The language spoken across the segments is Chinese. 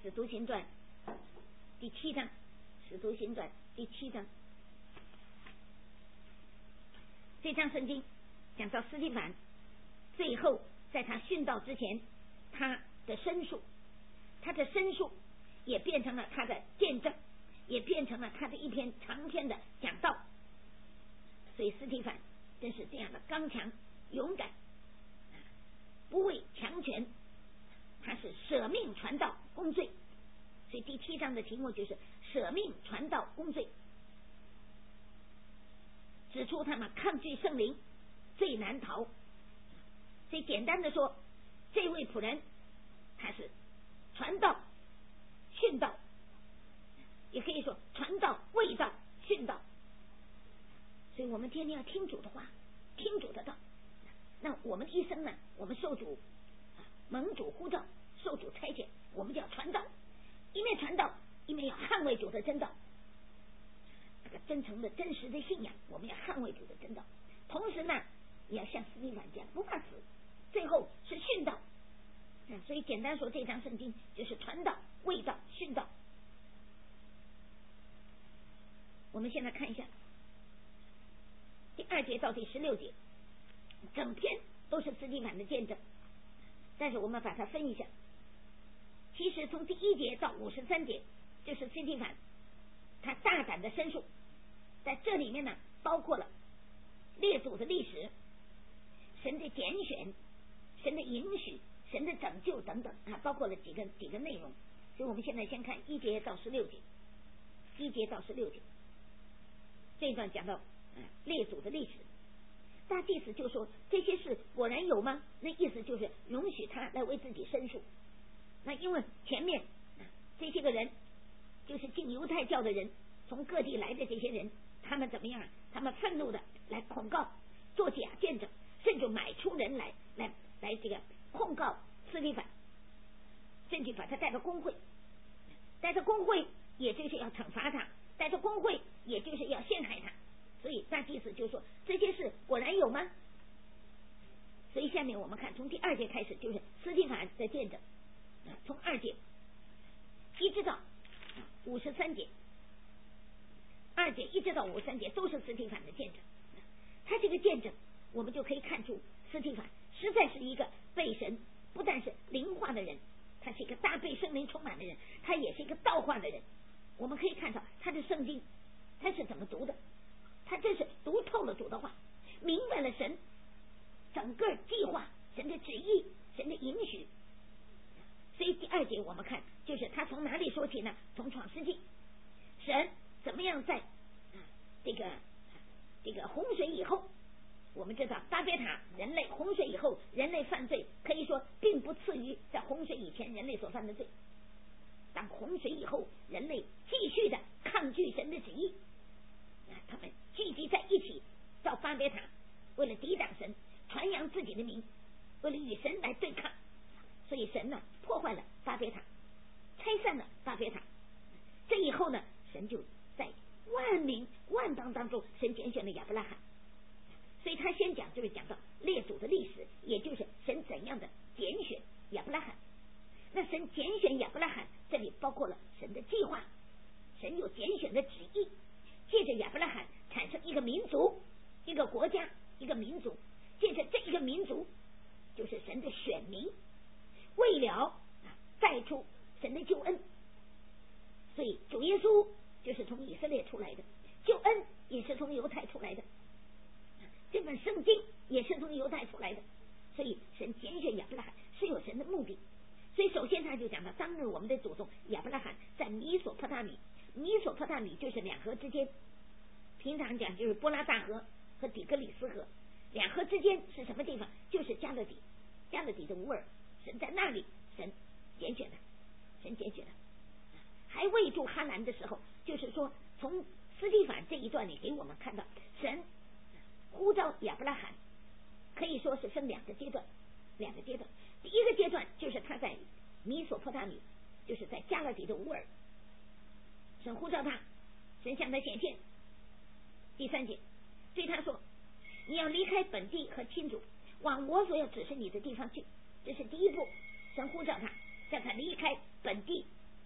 使徒行传第7章，使徒行传第7章，这章圣经讲到司提反最后在他殉道之前，他的申诉也变成了他的见证，也变成了他的一篇长篇的讲道。所以司提反真是这样的刚强勇敢，不畏强权，他是舍命传道公罪。所以第7章的题目就是舍命传道公罪，指出他们抗拒圣灵最难逃。所以简单的说，这位仆人他是传道殉道，也可以说传道卫道殉道。所以我们天天要听主的话，听主的道。那我们一生呢，我们受主蒙主呼召，受主差遣，我们就要传道，一面传道，一面要捍卫主的真道。这个真诚的真实的信仰，我们要捍卫主的真道。同时呢，也要像司提反这样不怕死，最后是殉道。所以简单说，这章圣经就是传道卫道殉道。我们现在看一下第2节到第16节，整篇都是司提反的见证，但是我们把它分一下。其实从第1节到53节就是司提反他大胆的申诉，在这里面呢包括了列祖的历史、神的拣选、神的允许、神的拯救等等包括了几个内容。所以我们现在先看1节到16节。1节到16节这一段讲到列祖的历史，大祭司就说这些事果然有吗？那意思就是容许他来为自己申诉。那因为前面这些个人就是进犹太教的人，从各地来的这些人，他们怎么样他们愤怒的来控告，做假见证，甚至买出人来这个控告司提反，甚至把他带到公会，也就是要惩罚他，带到公会也就是要陷害他。所以大祭司就说这些事果然有吗？所以下面我们看从第2节开始就是司提反的见证，从2节一直到53节，2节一直到53节都是司提反的见证。他这个见证我们就可以看出司提反实在是一个被神不但是灵化的人，他是一个大被圣灵充满的人，他也是一个道化的人。我们可以看到他的圣经他是怎么读的，他真是读透了主的话，明白了神整个计划，神的旨意，神的允许。所以第2节我们看就是他从哪里说起呢？从创世纪，神怎么样在这个洪水以后，我们知道巴别塔人类洪水以后人类犯罪可以说并不次于在洪水以前人类所犯的罪。当洪水以后人类继续的抗拒神的旨意，他们聚集在一起造巴别塔，为了抵挡神，传扬自己的名，为了与神来对抗。所以神呢破坏了巴别塔，拆散了巴别塔。这以后呢，神就在万民万邦当中神拣选了亚伯拉罕。所以他先讲就是讲到列祖的历史，也就是神怎样的拣选亚伯拉罕。那神拣选亚伯拉罕，这里包括了神的计划，神有拣选的旨意，借着亚伯拉罕产生一个民族，一个国家，一个民族，借着这一个民族就是神的选民，为了带出神的救恩。所以主耶稣就是从以色列出来的，救恩也是从犹太出来的，这本圣经也是从犹太出来的。所以神拣选亚伯拉罕是有神的目的。所以首先他就讲到当日我们的祖宗亚伯拉罕在米索波大米，米索波大米就是2河之间，平常讲就是波拉大河和底格里斯河，2河之间是什么地方？就是加勒底，加勒底的乌尔，神在那里神拣选的，神拣选的。还未住哈兰的时候，就是说从司提反这一段里给我们看到神呼召亚伯拉罕可以说是分2个阶段。第一个阶段就是他在米索波大米，就是在加勒底的乌尔，神呼召他，神向他显现。第3节对他说，你要离开本地和亲族，往我所要指示你的地方去。这是第一步，神呼召他，叫他离开本地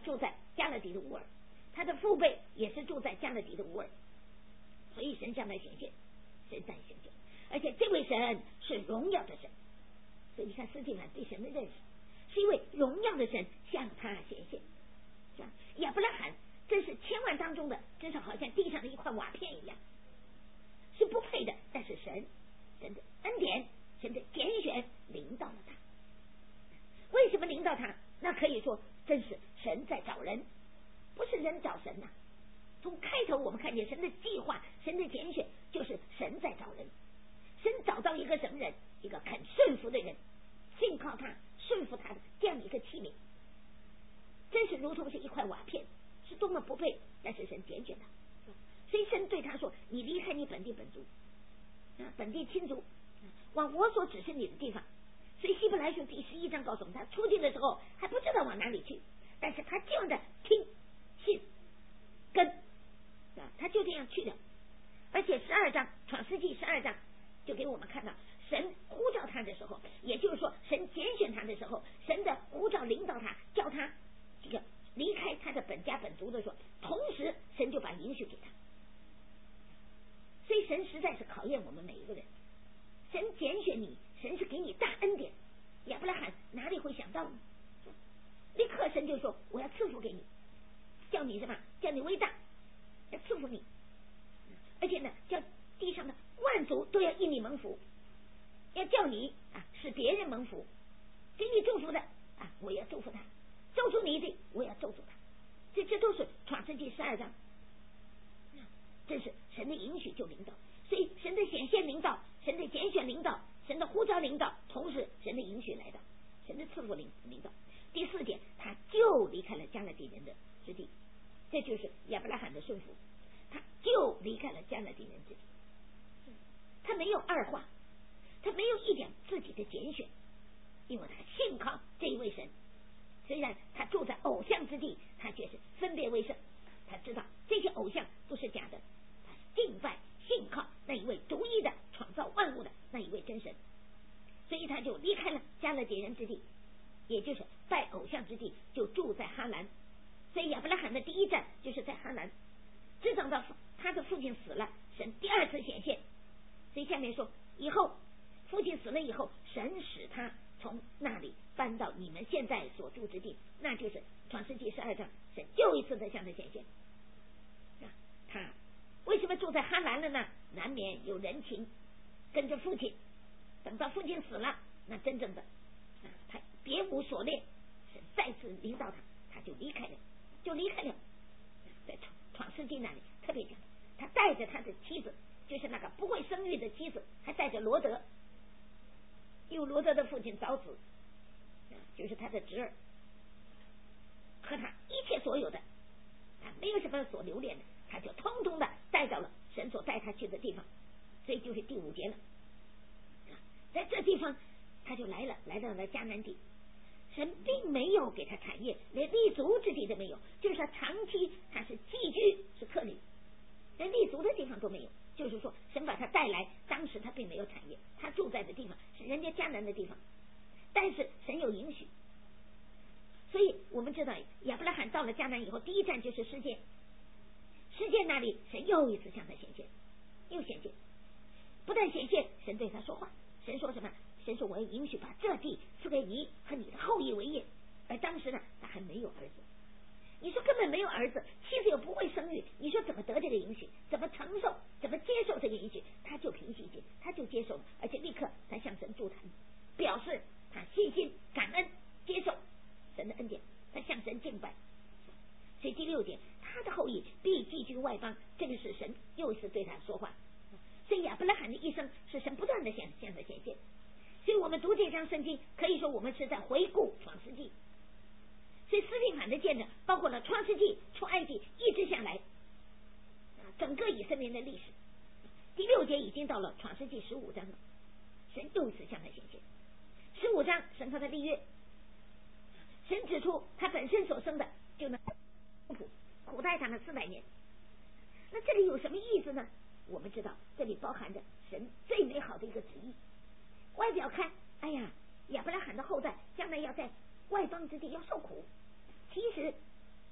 住在加勒底的乌尔，他的父辈也是住在加勒底的乌尔，所以神向他显现，神在显现，而且这位神是荣耀的神。所以你看斯蒂凡对神的认识是因为荣耀的神向他显现，是吧？亚伯拉罕真是千万当中的，真是好像地上的一块瓦片一样，是不配的，但是神的恩典，神的拣选临到了他。为什么临到他？那可以说真是神在找人，不是人找神呐。从开头我们看见神的计划，神的拣选就是神在找人。神找到一个什么人？一个肯顺服的人，信靠他，顺服他的这样一个器皿，真是如同是一块瓦片，是多么不配，但是神拣选他。所以神对他说，你离开你本地本族本地亲族，往我所指示你的地方。所以希伯来书第11章告诉我们，他出去的时候还不知道往哪里去，但是他这样的听信跟他就这样去了。而且12章创世纪12章就给我们看到，神呼召他的时候，也就是说神拣选他的时候，神的呼召领导他，叫他这个离开他的本家本族的时候，同时神就把允许给他。所以神实在是考验我们每一个人，神拣选你，神是给你大恩典。亚伯拉罕哪里会想到呢？立刻神就说，我要赐福给你，叫你什么？叫你伟大，要赐福你，而且呢，叫地上的万族都要因你蒙福，要叫你使别人蒙福，给你祝福的我要祝福他，咒诅你的我要咒诅他。这都是创世纪12章，这是神的允许就领导。所以神的显现领导，神的拣选领导，神的呼召领导，同时神的允许来到，神的赐福领导。第4点，他就离开了加勒底人的之地，这就是亚伯拉罕的顺服，他就离开了加勒底人之地，他没有二话，他没有一点自己的拣选，因为他信靠这一位神。虽然他住在偶像之地，他却是分别为圣，他知道这些偶像不是假的，他敬拜信靠那一位独一的创造万物的那一位真神，所以他就离开了加勒底人之地，也就是拜偶像之地，就住在哈兰。所以亚伯拉罕的第一站就是在哈兰，直等到他的父亲死了，神第2次显现。所以下面说，以后父亲死了以后，神使他从那里搬到你们现在所住之地，那就是创世纪12章，神又一次的向他显现。他为什么住在哈兰了呢？难免有人情，跟着父亲，等到父亲死了，那真正的他别无所恋，神再次领导他，他就离开了。在创世纪那里特别讲，他带着他的妻子，就是那个不会生育的妻子，还带着罗德，因为罗德的父亲早死，就是他的侄儿，和他一切所有的没有什么所留恋的，他就通通的带到了神所带他去的地方。所以就是第5节了，在这地方他就来到了迦南地。神并没有给他产业，连立足之地都没有，就是说长期他是寄居，是客旅，连立足的地方都没有。就是说神把他带来，当时他并没有产业，他住在的地方是人家迦南的地方，但是神有允许。所以我们知道亚伯拉罕到了迦南以后，第一站就是世界那里，神又一次向他显现，又显现，不但显现，神对他说话。神说什么？神说我要允许把这地赐给你和你的后裔为业。而当时呢，他还没有儿子，你说根本没有儿子，妻子又不会生育，你说怎么得这个允许？怎么承受？怎么接受这个允许？他就凭信心，他就接受了，而且立刻他向神祝坛，表示他信心感恩接受神的恩典，他向神敬拜。所以第6点，他的后裔必寄居外邦，这个是神又一次对他说话。所以亚伯拉罕的一生是神不断的向他显现。所以我们读这章圣经，可以说我们是在回顾创世纪。所以斯蒂凡的见证包括了创世纪、出埃及一直下来整个以色列的历史。第6节已经到了创世纪15章了，神又一次向他显现。15章神和他立约，神指出他本身所生的就能苦待他们400年。那这里有什么意思呢？我们知道这里包含着神最美好的一个旨意。外表看，哎呀，亚伯拉罕的后代将来要在外邦之地要受苦，其实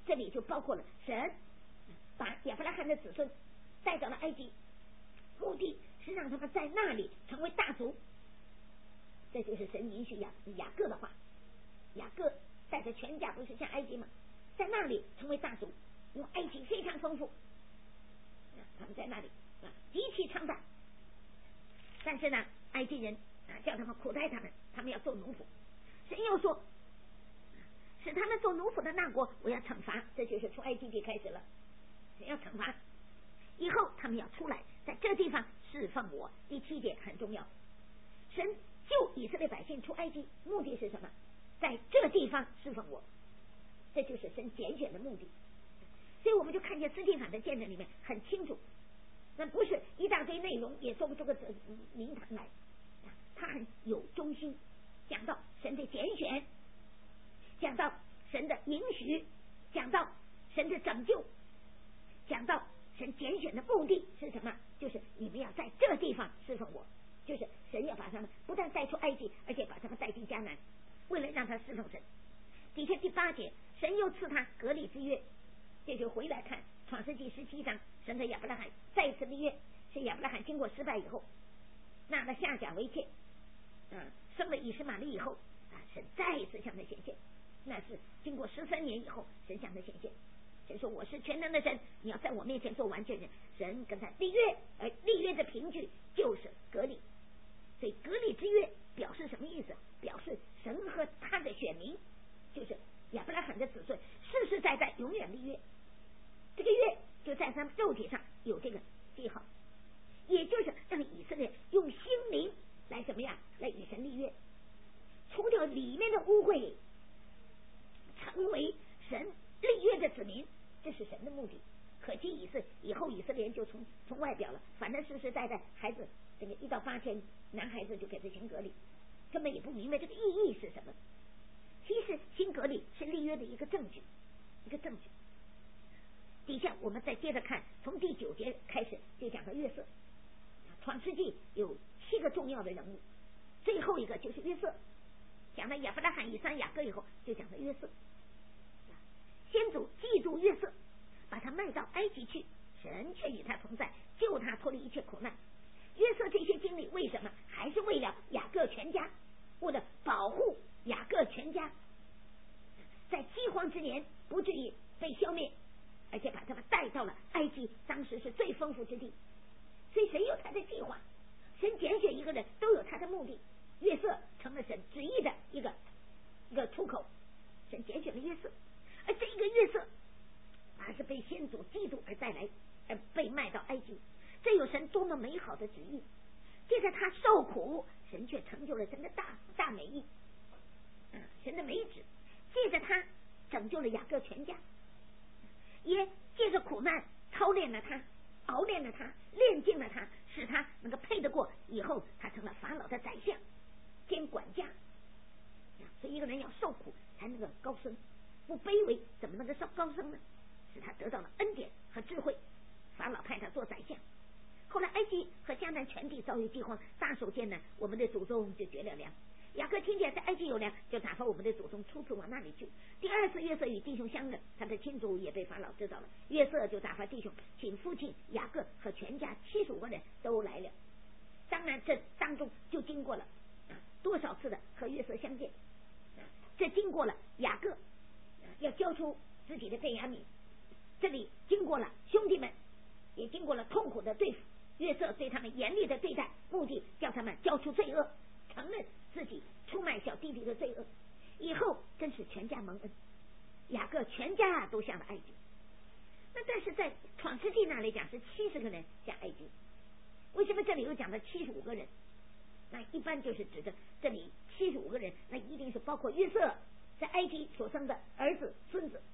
这里就包括了神把亚伯拉罕的子孙带到了埃及，目的是让他们在那里成为大族。这就是神允许雅各的话，雅各带着全家不是下埃及吗？在那里成为大族，因为埃及非常丰富，他们在那里极其强大。但是呢，埃及人叫他们苦待他们，他们要做奴仆。神又说，使他们做奴仆的那国，我要惩罚。这就是出埃及记开始了，神要惩罚。以后他们要出来，在这地方侍奉我。第7节很重要，神救以色列百姓出埃及，目的是什么？在这地方侍奉我，这就是神拣选的目的。所以我们就看见斯蒂凡的见证里面很清楚，那不是一大堆内容也说不出个名堂来，他很有中心，讲到神的拣选，讲到神的允许，讲到神的拯救，讲到神拣选的目的是什么？就是你们要在这地方侍奉我，就是神要把他们不但带出埃及，而且把他们带进迦南，为了让他侍奉神。底下第8节，神又赐他革礼之约，这就回来看创世纪17章，神和亚伯拉罕再一次立约，是亚伯拉罕经过失败以后，纳了夏甲为妾，生了以实玛利以后，神再一次向他显现，那是经过13年以后，神向他显现。神说我是全能的神，你要在我面前做完全人。神跟他立约，而立约的凭据就是革礼。所以革礼之约表示什么意思？表示神和他的选民，就是亚伯拉罕的子孙，世世代代永远立约。这个约就在他们肉体上有这个记号，也就是让以色列用心灵来怎么样来与神立约，除掉里面的污秽，成为神立约的子民，这是神的目的。可惜以后以色列人就从外表了，反正世世代代孩子这个1到8天男孩子就给他行革礼，根本也不明白这个意义是什么。其实行革礼是立约的一个证据，一个证据。底下我们再接着看，从第9节开始就讲到约瑟。创世纪有7个重要的人物，最后一个就是约瑟。讲到亚伯拉罕、以撒、雅各以后，就讲到约瑟。先祖嫉妒约瑟，把他卖到埃及去，神却与他同在，救他脱离一切苦难。约瑟这些经历为什么？还是为了雅各全家，为了保护雅各全家，在饥荒之年不至于被消灭，而且把他们带到了埃及，当时是最丰富之地。所以神有他的计划，神拣选一个人都有他的目的。约瑟成了神旨意的一个出口，神拣选了约瑟，而这一个约瑟他是被先祖嫉妒而带来，而被卖到埃及。这有神多么美好的旨意，借着他受苦，神却成就了神的大美意，神的美旨，借着他拯救了雅各全家，也借着苦难操练了他，熬练了他，练尽了他，使他能够配得过以后他成了法老的宰相兼管家。所以一个人要受苦才能够高升，不卑微怎么能够高升呢？使他得到了恩典和智慧，法老派他做宰相。后来埃及和迦南全地遭遇饥荒，大手间呢，我们的祖宗就绝了粮。雅各听见在埃及有粮，就打发我们的祖宗初次往那里去。第2次约瑟与弟兄相认，他的亲族也被法老知道了，约瑟就打发弟兄请父亲雅各和全家75个人都来了。当然这当中就经过了多少次的和约瑟相见，这经过了雅各要交出自己的便雅悯，这里经过了兄弟们，也经过了痛苦的对付，约瑟对他们严厉的对待，目的叫他们交出罪恶，承认自己出卖小弟弟的罪恶。以后真是全家蒙恩，雅各全家都下了埃及。那但是在创世纪那里讲是70个人下埃及，为什么这里又讲了75个人？那一般就是指着这里75个人，那一定是包括约瑟在埃及所生的儿子孙子，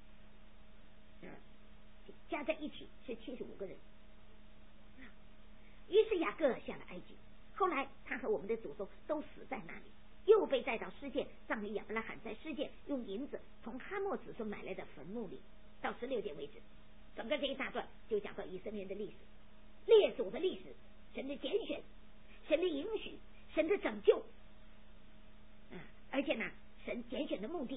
加在一起是75个人。于是雅各下了埃及，后来他和我们的祖宗都死在那里，又被带到示剑，葬于亚伯拉罕在示剑用银子从哈莫子孙买来的坟墓里。到16节为止，整个这一大段就讲到以色列的历史，列祖的历史，神的拣选，神的允许，神的拯救，而且呢，神拣选的目的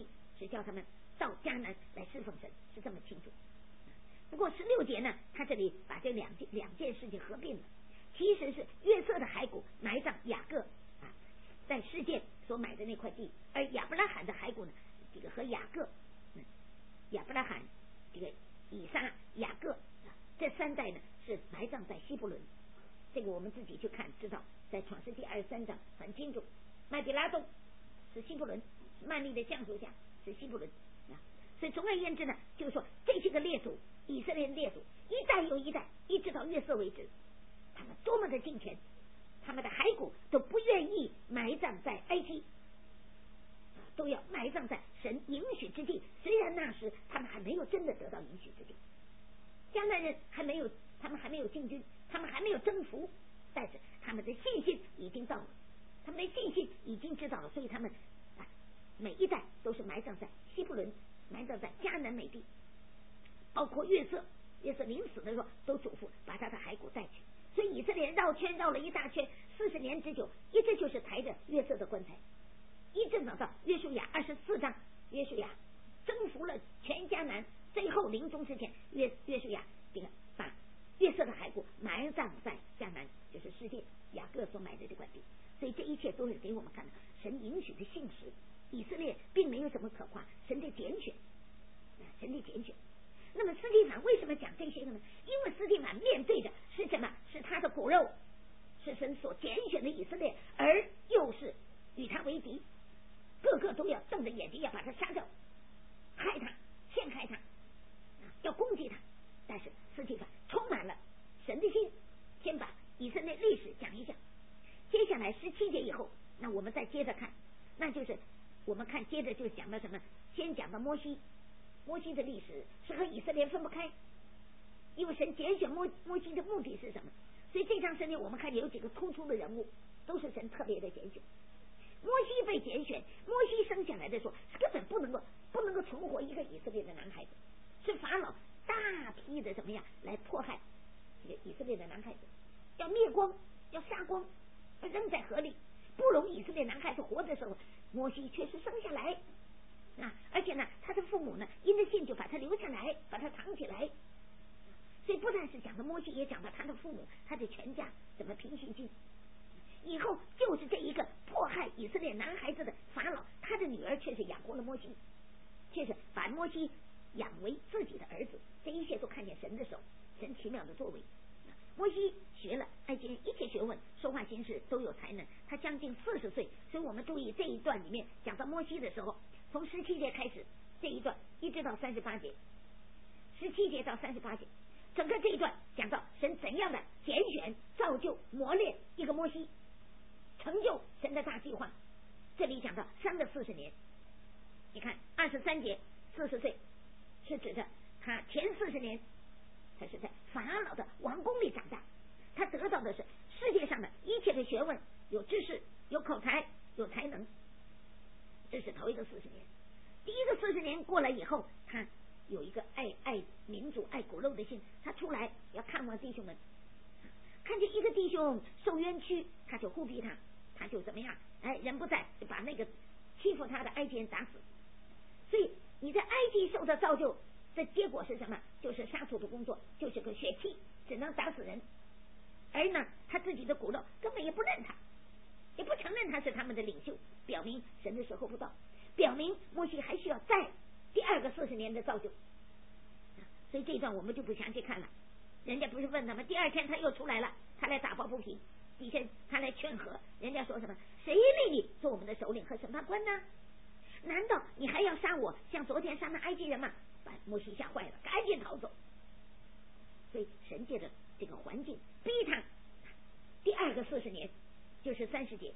是叫他们到迦南来侍奉神，是这么清楚。不过16节呢，他这里把这两件事情合并了，其实是约瑟的骸骨埋葬雅各啊，在世界所买的那块地，而亚伯拉罕的骸骨呢，这个和雅各，亚伯拉罕这个以撒、雅各这3代呢是埋葬在希伯伦。这个我们自己去看知道，在创世纪23章很清楚，麦比拉洞是希伯伦，曼利的橡树下是希伯伦啊。所以总而言之呢，就是说这些个列祖，以色列列祖一代又一代，一直到约瑟为止，他们多么的敬虔，他们的骸骨都不愿意埋葬在埃及，都要埋葬在神应许之地。虽然那时他们还没有真的得到应许之地，迦南人他们还没有进军，他们还没有征服，但是他们的信心已经到了，他们的信心已经知道了，所以他们每一代都是埋葬在希伯伦，埋葬在迦南美地。包括约瑟临死的时候都嘱咐把他的骸骨带去。所以以色列人绕圈绕了一大圈，40年之久，一直就是抬着约瑟的棺材，一直等到约书亚24章，约书亚征服了全迦南，最后临终之前，约书亚这个把约瑟的骸骨埋葬在迦南，就是世界雅各所买的这块地。所以这一切都是给我们看的神允许的信实。以色列并没有什么可夸，神的拣选，神的拣选。那么斯蒂凡为什么讲这些个呢？因为斯蒂凡面对的是什么？是他的骨肉，是神所拣选的以色列，而又是与他为敌，个个都要瞪着眼睛要把他杀掉，害他，陷害他，要攻击他。但是斯蒂凡充满了神的心，先把以色列历史讲一讲，接下来17节以后，那我们再接着看，那就是我们看接着就讲到什么？先讲到摩西的历史是和以色列分不开，因为神拣选摩西的目的是什么？所以这章圣经我们看有几个突出的人物，都是神特别的拣选。摩西被拣选，摩西生下来的时候根本不能够存活一个以色列的男孩子，是法老大批的怎么样来迫害这个以色列的男孩子，要灭光，要杀光，扔在河里，不容以色列男孩子活的时候，摩西却是生下来而且呢他的父母呢因着信就把他留下来，把他藏起来。所以不但是讲的摩西，也讲到他的父母，他的全家怎么平行进。以后就是这一个迫害以色列男孩子的法老，他的女儿却是养活了摩西，却是把摩西养为自己的儿子。这一切都看见神的手，神奇妙的作为。摩西学了埃及人一切学问，说话行事都有才能。他将近40岁，所以我们注意这一段里面讲到摩西的时候，从17节开始这一段一直到38节，17节到38节，整个这一段讲到神怎样的拣选、造就、磨练一个摩西，成就神的大计划。这里讲到生了40年，你看23节40岁是指着他前40年他是在法老的王宫里长大，他得到的是世界上的一切的学问，有知识，有口才，有才能。这是头一个40年。第一个40年过了以后，他有一个爱民主、爱骨肉的心，他出来要看望弟兄们，看见一个弟兄受冤屈，他就呼逼他，他就怎么样？人不在，就把那个欺负他的埃及人打死。所以你在埃及受的造就，这结果是什么？就是杀戮的工作，就是个血气，只能打死人。而呢，他自己的骨肉根本也不认他，也不承认他是他们的领袖，表明神的时候不到，表明摩西还需要再第二个40年的造就。所以这一段我们就不详细看了。人家不是问他们，第2天他又出来了，他来打抱不平，底下他来劝和，人家说什么？谁立你做我们的首领和审判官呢？难道你还要杀我，像昨天杀那埃及人吗？把摩西吓坏了，赶紧逃走。所以神借着这个环境逼他，第二个40年就是30节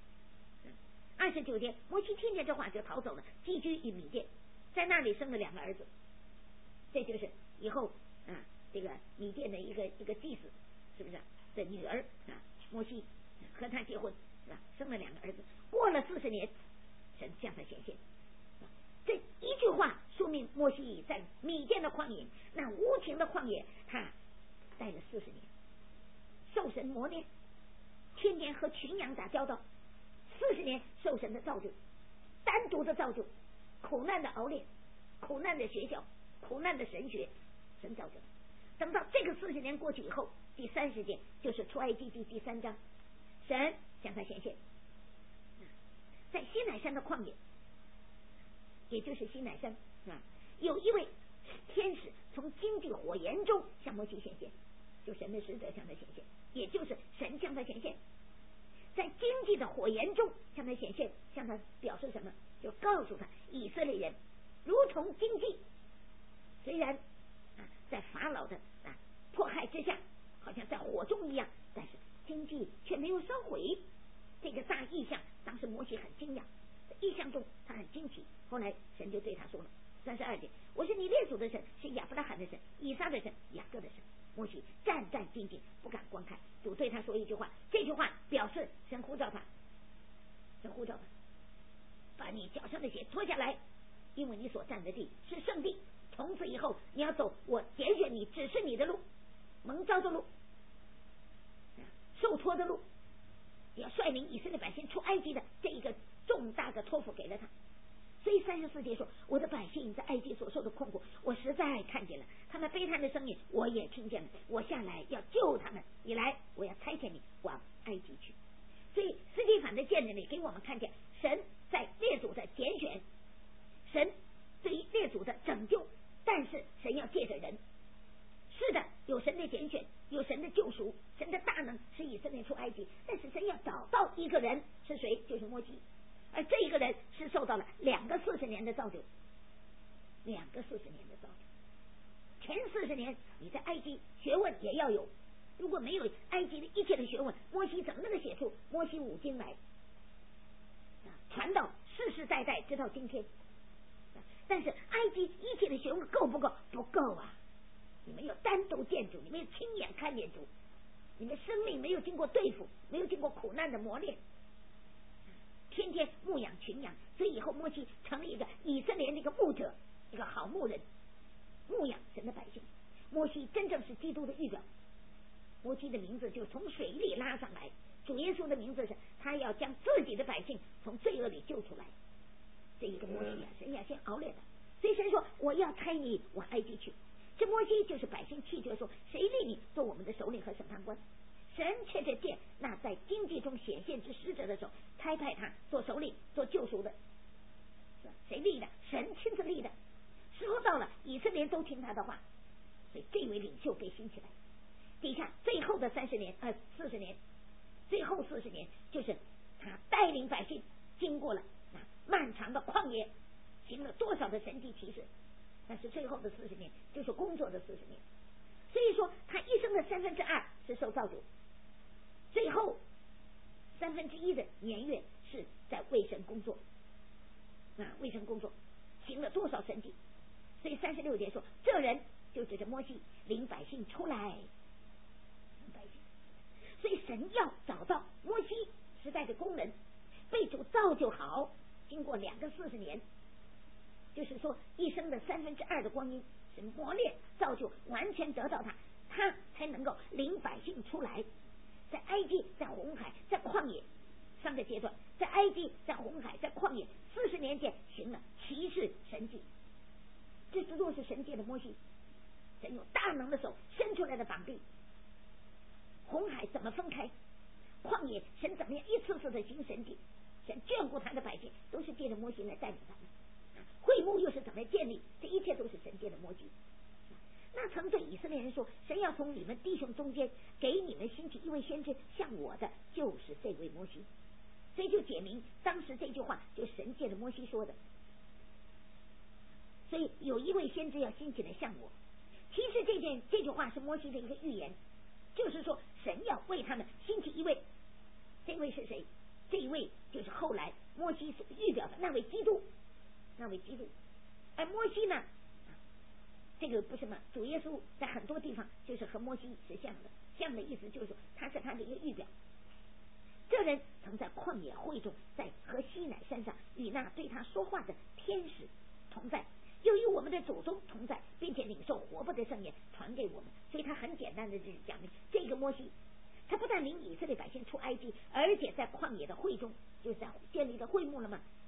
29节，摩西听见这话就逃走了，寄居于米甸，在那里生了2个儿子。这就是以后这个米甸的一个祭司，是不是的女儿摩西和他结婚，是吧？生了2个儿子。过了40年，神向他显现。这一句话说明摩西在米甸的旷野，那无情的旷野，他待了40年，受神磨练，天天和群羊打交道，40年受神的造就，单独的造就， 苦难的熬炼，苦难的学校，苦难的神学，神造就的。等到这个40年过去以后，第30节就是出埃及记第3章，神向他显现，在西乃山的旷野，也就是西乃山有一位天使从荆棘火焰中向摩西显现，就神的使者向他显现，也就是神向他显现，在荆棘的火焰中向他显现，向他表示什么？就告诉他以色列人如同荆棘，虽然在法老的迫害之下，好像在火中一样，但是荆棘却没有烧毁。这个大异象，当时摩西很惊讶，异象中他很惊奇。后来神就对他说了，32节，我是你列祖的神，是亚伯拉罕的神，以撒的神，雅各的神。摩西战战兢兢，不敢观看。主对他说一句话，这句话表示神呼召他，神呼召他，把你脚上的鞋脱下来，因为你所站的地是圣地。从此以后，你要走我拣选你、指示你的路，蒙召的路，受托的路，要率领以色列百姓出埃及的这一个重大的托付给了他。所以34节说，我的百姓在埃及所受的困苦，我实在看见了，他们悲叹的声音我也听见了，我下来要救他们，你来，我要差遣你往埃及去。所以斯蒂凡的见证里给我们看见神在列祖的拣选，神对于列祖的拯救，但是神要借着人，是的，有神的拣选，有神的救赎，神的大能使以色列出埃及，但是神要找到一个人，是谁？就是摩西。而这一个人是受到了2个40年的造就，2个40年的造就。前40年你在埃及学问也要有，如果没有埃及的一切的学问，摩西怎么能写出摩西5经来，传到世世代代直到今天？但是埃及一切的学问够不够？不够啊！你们要单独见主，你们要亲眼看见主，你们生命没有经过对付，没有经过苦难的磨练，天天牧养群羊，所以以后摩西成了一个以色列的一个牧者，一个好牧人，牧养神的百姓。摩西真正是基督的预表，摩西的名字就从水里拉上来，主耶稣的名字是他要将自己的百姓从罪恶里救出来。这一个摩西神要先熬炼的，所以神说我要差你往埃及去。这摩西就是百姓气绝说，谁立你做我们的首领和审判官？神却在见那在荆棘中显现之使者的时候，差派他做首领，做救赎的。谁立的？神亲自立的。时候到了，以色列都听他的话，所以这位领袖被兴起来。底下最后的40年最后40年就是他带领百姓经过了漫长的旷野，行了多少的神迹奇事，但是最后的40年就是工作的40年。所以说他一生的2/3是受造就，最后1/3的年月是在为神工作，为神工作行了多少神迹。所以36节说，这人就指着摩西领百姓出来，所以神要找到摩西时代的工人，被主造就好，经过2个40年，就是说一生的2/3的光阴是磨练造就，完全得到他才能够领百姓出来。在埃及，在红海，在旷野3个阶段，在埃及，在红海，在旷野40年间行了奇事神迹，这都是神界的摩西。神有大能的手伸出来的膀臂，红海怎么分开，旷野神怎么样一次次的行神迹，神眷顾他的百姓都是借着摩西来带领他们。会幕又是怎么建立，这一切都是神界的摩西。那曾对以色列人说，神要从你们弟兄中间给你们兴起一位先知，像我的就是这位摩西。所以就解明当时这句话就是神借着摩西说的。所以有一位先知要兴起来像我，其实这句话是摩西的一个预言，就是说神要为他们兴起一位，这位是谁？这一位就是后来摩西所预表的那位基督，而摩西呢，这个不是嘛？主耶稣在很多地方就是和摩西是像的意思就是说他是他的一个预表。这人曾在旷野会中，在和西乃山上与那对他说话的天使同在，又与我们的祖宗同在，并且领受活泼的圣言传给我们。所以他很简单的就是讲明这个摩西，他不但领以色列百姓出埃及，而且在旷野的会中，就是在建立的会幕了嘛，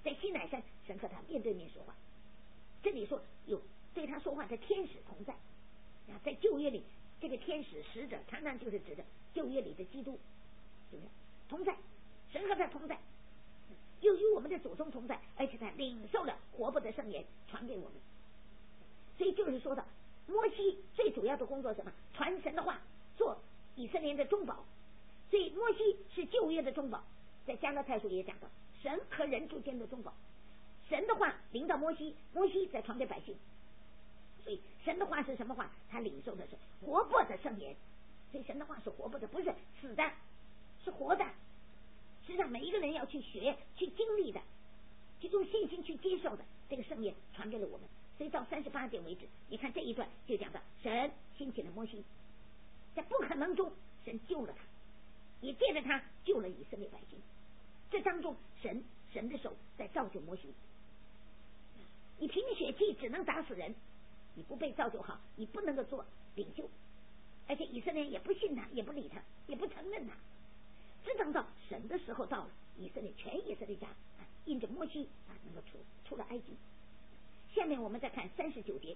在西乃山，神和他面对面说话。这里说有对他说话的天使同在啊，在旧约里，这个天使使者常常就是指着旧约里的基督，是不是同在？神和他同在，又与我们的祖宗同在，而且他领受了活泼的圣言传给我们。所以就是说到摩西最主要的工作是什么？传神的话，做以色列的中保。所以摩西是旧约的中保，在加拉太书也讲到神和人之间的中保。神的话领导摩西，摩西在传给百姓。所以神的话是什么话？他领受的是活泼的圣言。所以神的话是活泼的，不是死的，是活的。实际上每一个人要去学、去经历的，去用信心去接受的，这个圣言传给了我们。所以到38节为止，你看这一段就讲到神兴起了摩西，在不可能中神救了他，也借着他救了以色列百姓。这当中神的手在造就摩西。你凭血气只能打死人，你不被造就好，你不能够做领袖。而且以色列也不信他，也不理他，也不承认他。只等到神的时候到了，全以色列家因着摩西能够出了埃及。下面我们再看39节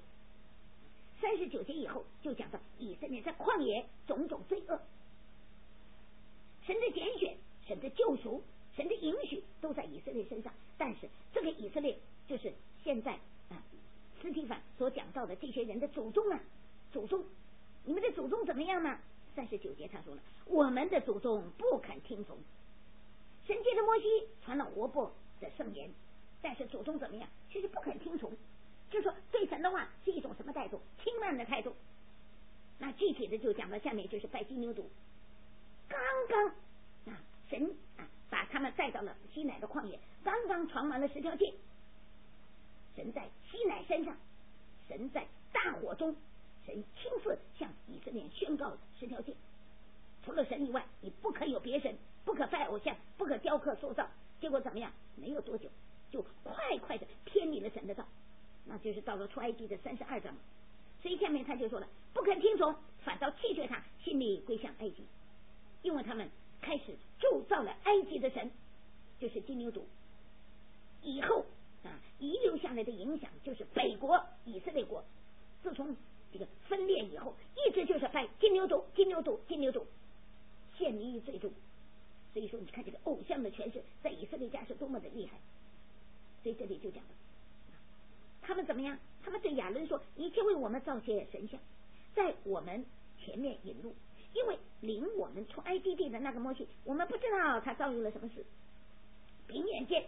，39节以后就讲到以色列在旷野种种罪恶，神的拣选、神的救赎、神的允许都在以色列身上。但是这个以色列就是现在斯提凡所讲到的这些人的祖宗啊，祖宗，你们的祖宗怎么样呢？39节他说了，我们的祖宗不肯听从。神借着摩西传了活泼的圣言，但是祖宗怎么样？其实不肯听从，就说对神的话是一种什么态度？轻慢的态度。那具体的就讲到下面，就是拜金牛犊。刚刚神把他们带到了西乃的旷野，刚刚传完了10条诫。神在西乃山上，神在大火中，神亲自向以色列宣告10条诫。除了神以外，你不可有别神，不可拜偶像，不可雕刻塑造。结果怎么样？没有多久就快的偏离了神的道，那就是到了出埃及的32章。所以下面他就说了，不肯听从，反倒弃绝他，心里归向埃及，因为他们开始铸造了埃及的神，就是金牛犊。以后遗留下来的影响就是北国以色列国，自从这个分裂以后，一直就是拜金牛犊，金牛犊，金牛犊，陷迷于最终。所以说你看这个偶像的权势在以色列家是多么的厉害。所以这里就讲了他们怎么样，他们对亚伦说，你先为我们造些神像，在我们前面引路，因为领我们出埃及地的那个摩西，我们不知道他遭遇了什么事，凭眼见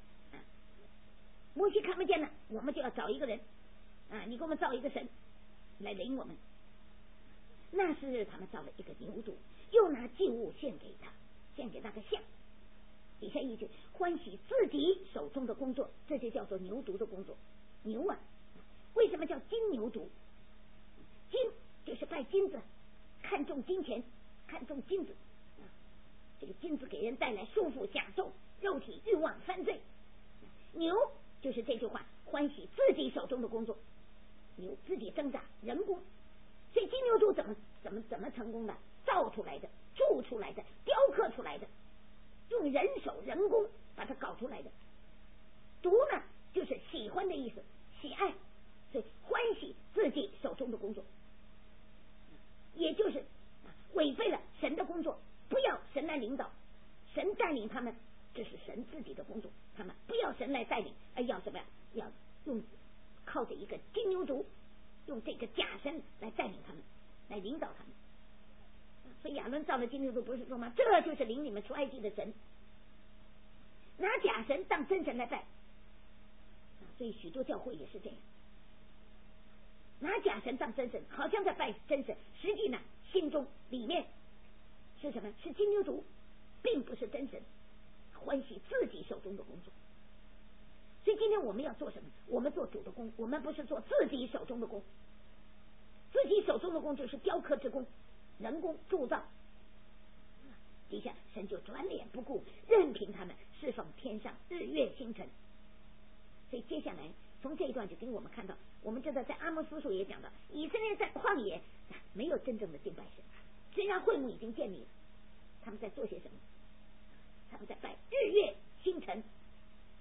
摩西看不见了，我们就要找一个人你给我们造一个神来领我们。那是他们造了一个牛犊，又拿祭物献给他，献给那个像。底下一句，欢喜自己手中的工作，这就叫做牛犊的工作。牛为什么叫金牛犊？金就是拜金子，看重金钱，看重金子这个金子给人带来束缚、享受、肉体欲望、犯罪。牛就是这句话，欢喜自己手中的工作，牛自己挣扎人工。所以金牛犊怎么成功的？造出来的，铸出来的，雕刻出来的，用人手人工把它搞出来的。犊呢就是喜欢的意思，喜爱，所以欢喜自己手中的工作，也就是违背了神的工作，不要神来领导，神带领他们，这是神自己的工作，他们不要神来带领，而要什么呀？要用靠着一个金牛犊，用这个假神来带领他们，来领导他们。所以亚伦造了金牛犊，不是说吗？这就是领你们出埃及的神，拿假神当真神来拜。所以许多教会也是这样，拿假神当真神，好像在拜真神，实际呢心中里面是什么？是金牛犊，并不是真神，欢喜自己手中的工作。所以今天我们要做什么？我们做主的工，我们不是做自己手中的工。自己手中的工就是雕刻之工，人工铸造。底下神就转脸不顾，任凭他们侍奉天上日月星辰。所以接下来从这一段就给我们看到，我们知道在阿摩司书也讲到，以色列在旷野没有真正的敬拜神，虽然会幕已经建立了，他们在做些什么？他们在拜日月星辰，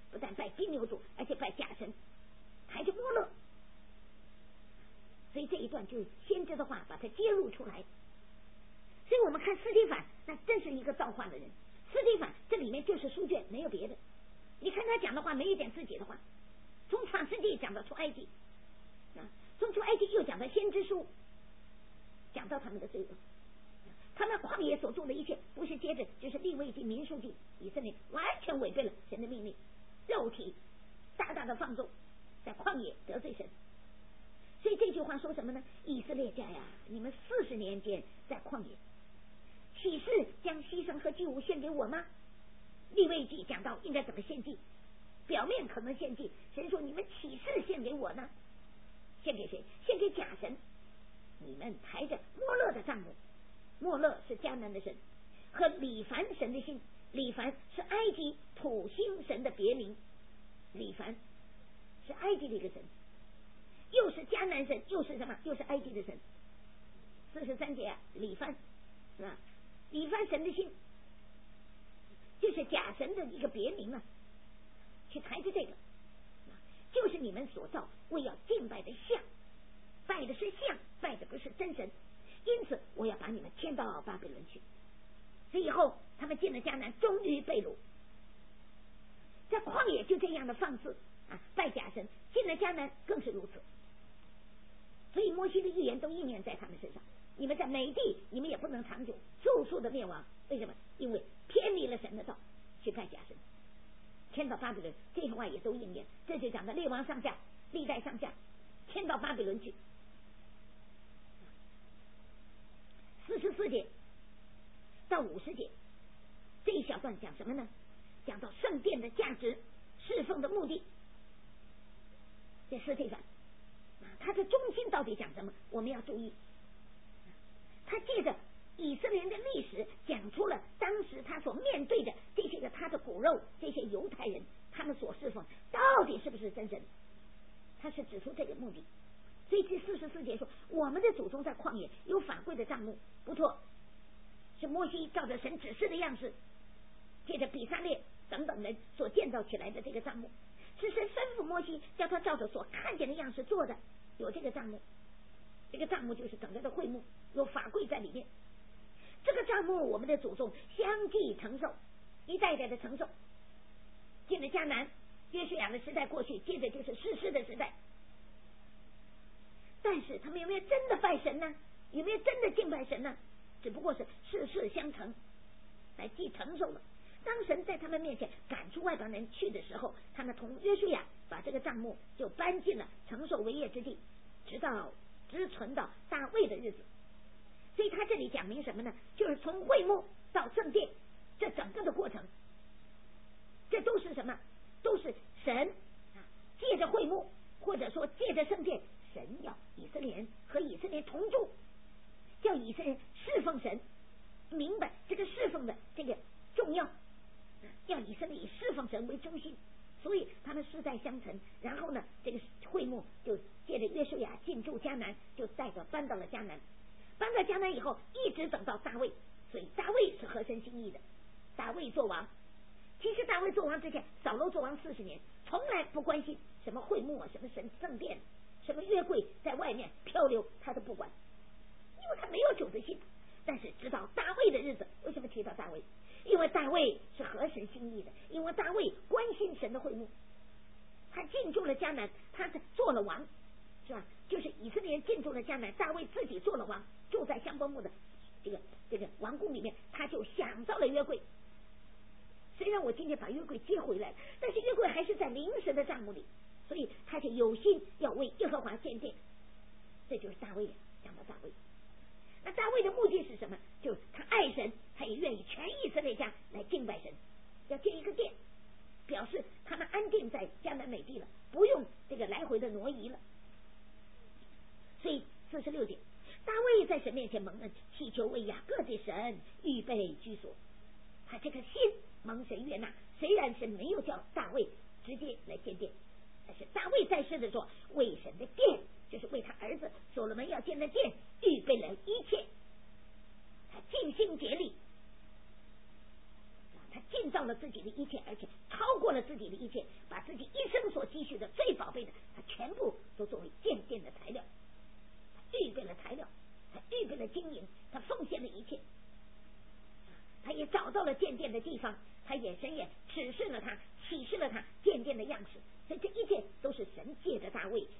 不但拜金牛主，而且拜假神，还是摩勒。所以这一段就是先知的话把它揭露出来。所以我们看司提反，那真是一个造化的人。司提反这里面就是书卷，没有别的。你看他讲的话没一点自己的话，从创世纪讲到出埃及，从出埃及又讲到先知书，讲到他们的罪恶，他们旷野所做的一切，不是接着就是利未记、民数记，以色列完全违背了神的命令，肉体大大的放纵，在旷野得罪神。所以这句话说什么呢？以色列家呀，你们40年间在旷野，岂是将牺牲和祭物献给我吗？利未记讲到应该怎么献祭，表面可能献祭，神说你们岂是献给我呢？献给谁？献给假神。你们抬着摩勒的帐幕，摩勒是迦南的神，和里凡神的心，里凡是埃及土星神的别名，里凡是埃及的一个神，又是迦南神，又是什么？又是埃及的神。43节啊，里凡是吧？里凡神的心就是假神的一个别名啊，去抬着这个，就是你们所造为要敬拜的像，拜的是像，拜的不是真神，因此我要把你们迁到巴比伦去。所以以后他们进了迦南，终于被掳，在旷野就这样的放肆啊，拜假神，进了迦南更是如此。所以摩西的预言都应验在他们身上。你们在美地，你们也不能长久，速速的灭亡。为什么？因为偏离了神的道，去拜假神，迁到巴比伦。这些话也都应验。这就讲的列王上下、历代上下，迁到巴比伦去。44节到50节这一小段讲什么呢？讲到圣殿的价值、侍奉的目的。这司提反他的中心到底讲什么？我们要注意。他借着以色列人的历史讲出了当时他所面对的这些个他的骨肉，这些犹太人他们所侍奉到底是不是真神，他是指出这个目的。所以第44节说，我们的祖宗在旷野有法柜的帐幕，不错，是摩西照着神指示的样式，借着比撒列等等人所建造起来的这个帐幕，是神吩咐摩西叫他照着所看见的样式做的，有这个帐幕。这个帐幕就是整个的会幕，有法柜在里面。这个帐幕我们的祖宗相继承受，一代代的承受。进了迦南，约书亚的时代过去，接着就是士师的时代。但是他们有没有真的拜神呢？有没有真的敬拜神呢？只不过是世事相承，来既承受了。当神在他们面前赶出外邦人去的时候，他们同约书亚把这个帐幕就搬进了承受为业之地，直存到大卫的日子。所以他这里讲明什么呢？就是从会幕到圣殿这整个的过程，这都是什么？都是神借着会幕，或者说借着圣殿，神要以色列人和以色列同住，叫以色列人侍奉神，明白这个侍奉的这个重要，要以色列以侍奉神为中心。所以他们世代相承，然后呢，这个会幕就借着约书亚进驻迦南，就带着搬到了迦南。搬到迦南以后，一直等到大卫，所以大卫是合神心意的。大卫做王，其实大卫做王之前，扫罗做王40年，从来不关心什么会幕啊，什么神圣殿，什么约柜在外面漂流，他都不管，因为他没有主的心。但是直到大卫的日子，为什么提到大卫？因为大卫是合神心意的，因为大卫关心神的会幕，他进驻了迦南，他做了王，是吧？就是以色列人进驻了迦南，大卫自己做了王，住在香柏木的这个王宫里面，他就想到了约柜。虽然我今天把约柜接回来，但是约柜还是在临时的帐幕里，所以他就有心要为耶和华建殿。这就是大卫，讲到大卫。那大卫的目的是什么？就是他爱神，他也愿意全以色列家来敬拜神，要建一个殿，表示他们安定在迦南美地了，不用这个来回的挪移了。所以46节，大卫在神面前蒙恩，祈求为雅各的神预备居所。他这个心蒙神悦纳，虽然神没有叫大卫直接来建殿，但是大卫在世的时候为神的殿，就是为他儿子所罗门要建的殿预备了一切，他尽心竭力，他尽尽造了自己的一切，而且超过了自己的一切，把自己一生所积蓄的最宝贝的，他全部都作为建殿的材料，他预备了材料，他预备了金银，他奉献了一切，他也找到了建殿的地方，神也启示了他建殿的样式，所以这一切都是神借着大卫，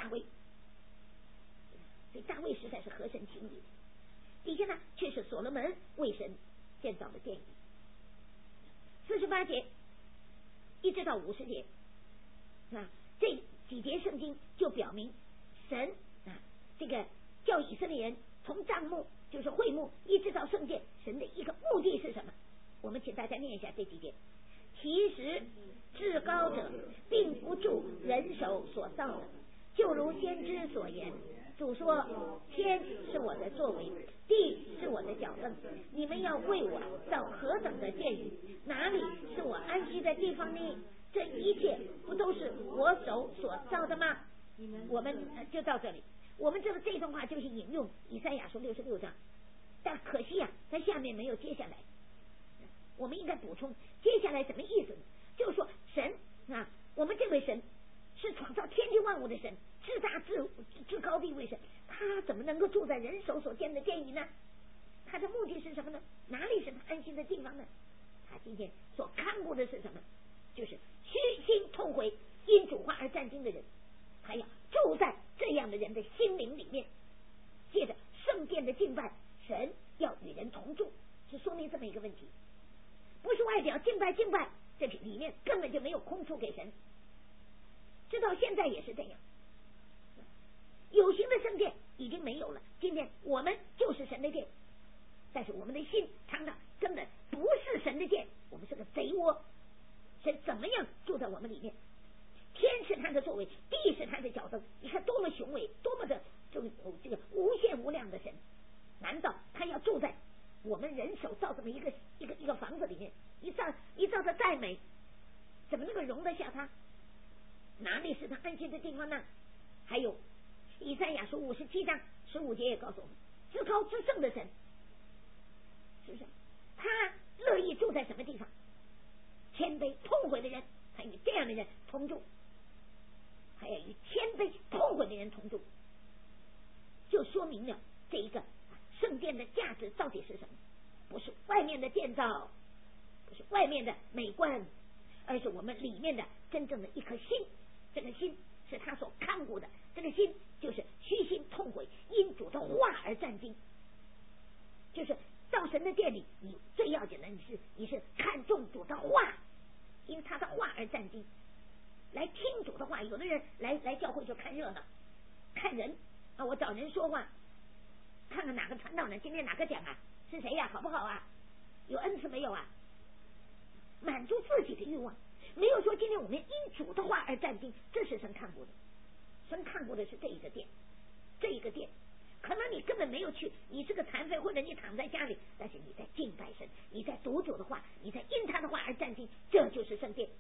所以大卫实在是合神心意。底下呢却是所罗门为神建造的殿宇。48节一直到50节这几节圣经就表明神这个叫以色列人从帐幕就是会幕一直到圣殿，神的一个目的是什么？我们请大家念一下这几节。其实至高者并不住人手所造的，就如先知所言，主说天是我的作为，地是我的脚凳，你们要为我造何等的殿宇，哪里是我安息的地方呢？这一切不都是我手所造的吗？我们就到这里。我们这段话就是引用以赛亚书66章，但可惜在下面没有接下来。我们应该补充接下来什么意思呢？就是说神我们这位神是创造天地万物的神，至大至高的一位神，他怎么能够住在人手所建的殿宇呢？他的目的是什么呢？哪里是他安心的地方呢？他今天所看顾的是什么？就是虚心痛悔因主话而战惊的人，他要住在这样的人的心灵里面，借着圣殿的敬拜，神要与人同住，是说明这么一个问题，不是外表敬拜，这里面根本就没有空处给神。直到现在也是这样，有形的圣殿已经没有了，今天我们就是神的殿，但是我们的心常常根本不是神的殿，我们是个贼窝。神怎么样住在我们里面？天是他的作为，地是他的脚凳，你看多么雄伟，多么的这个无限无量的神，难道他要住在我们人手造这么一个房子里面？一造的再美，怎么能够容得下他？哪里是他安心的地方呢？还有以赛亚书57章15节也告诉我们，至高至圣的神，是不是他乐意住在什么地方？谦卑痛悔的人，他与这样的人同住，还要与谦卑痛悔的人同住，就说明了这一个圣殿的价值到底是什么？不是外面的建造，不是外面的美观，而是我们里面的真正的一颗心。这个心是他所看顾的，这个心就是虚心痛悔因主的话而战惊，就是到神的殿里，你最要紧的你是看重主的话，因他的话而战惊，来听主的话。有的人来教会就看热闹，看人我找人说话，看看哪个传道人今天哪个讲是谁好不好有恩赐没有满足自己的欲望，没有说今天我们因主的话而战惊，这是神看顾的。神看顾的是这一个殿，可能你根本没有去，你是个残废，或者你躺在家里，但是你在敬拜神，你在读主的话，你在因他的话而战惊，这就是圣殿。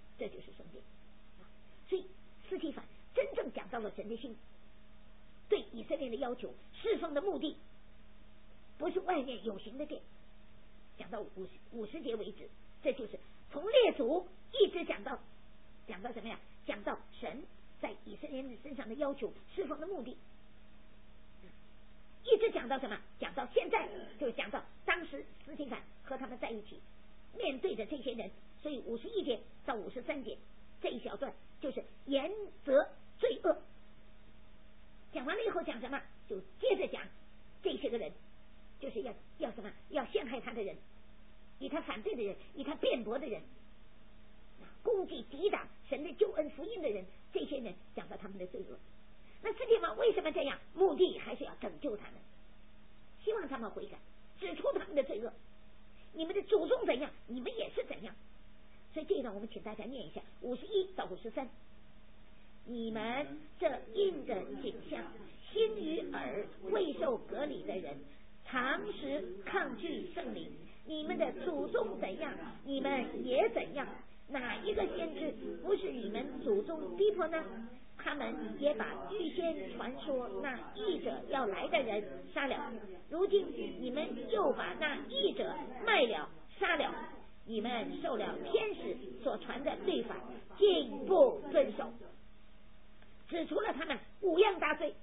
所以司提反真正讲到了神的心，对以色列的要求，侍奉的目的不是外面有形的殿，讲到50节为止，这就是从列祖一直讲到什么呀？讲到神在以色列人身上的要求，侍奉的目的，一直讲到什么？讲到现在，就讲到当时司提反和他们在一起面对着这些人，所以51节到53节这一小段就是严责罪恶。讲完了以后讲什么？就接着讲这些个人，就是要什么？要陷害他的人，以他反对的人，以他辩驳的人，攻击抵挡神的救恩福音的人，这些人讲到他们的罪恶。那司提反为什么这样？目的还是要拯救他们，希望他们悔改，指出他们的罪恶。你们的祖宗怎样，你们也是怎样。所以这一段我们请大家念一下51到53。你们这硬的景象，心与耳未受隔离的人，常时抗拒圣灵，你们的祖宗怎样，你们也怎样。哪一个先知不是你们祖宗逼迫呢？他们也把预先传说那义者要来的人杀了，如今你们又把那义者卖了杀了， 你们受了天使所传的律法，竟不遵守，指出了他们5样大罪